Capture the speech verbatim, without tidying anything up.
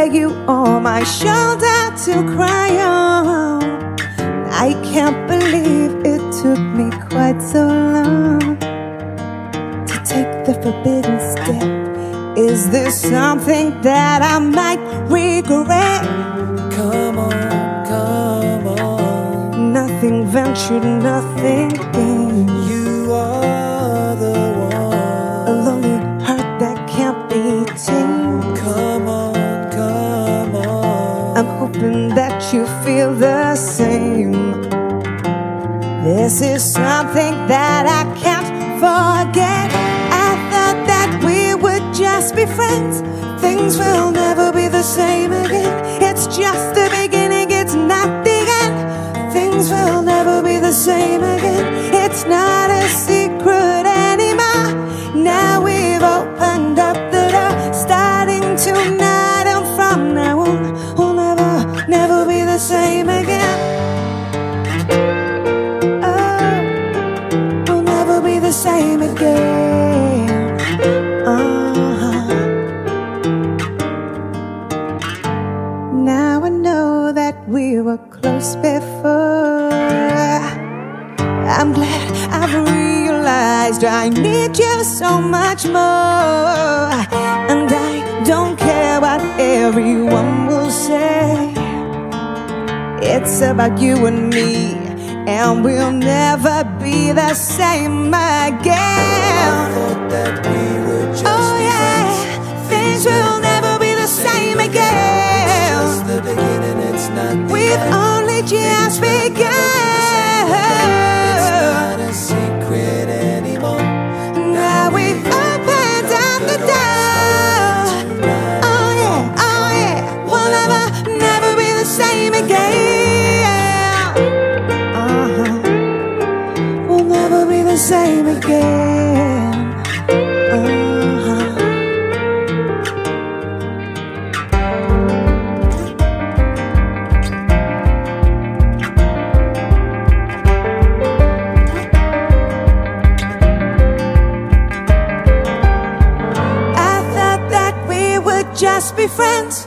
you on my shoulder to cry on. I can't believe it took me quite so long to take the forbidden step. Is this something that I might regret? Come on, come on. Nothing ventured, nothing gained. You are the one. A lonely heart that can't be tamed. Come on, come on. I'm hoping that you feel the same. This is something that I can't forget. I thought that we would just be friends. Things will never be the same again. It's just the beginning, it's not the end. Things will never be the same again. It's not a secret anymore. Now we've opened up the door. Starting tonight and from now on, we'll never, never be the same again. Oh, we'll never be the same again. Uh-huh. Now I know that we were close before. I'm glad I've realized I need you so much more. And I don't care what everyone will say. It's about you and me, and we'll never be the same again. I thought that we would just Oh be yeah, friends. things will never be the same again. It's just the beginning, it's not the We've end. only just begun. It's not a secret anymore. Now we've opened up the door. Oh yeah, oh yeah, we'll never, never be the same again. Uh-huh. We'll never be the same again. Uh-huh. Just be friends.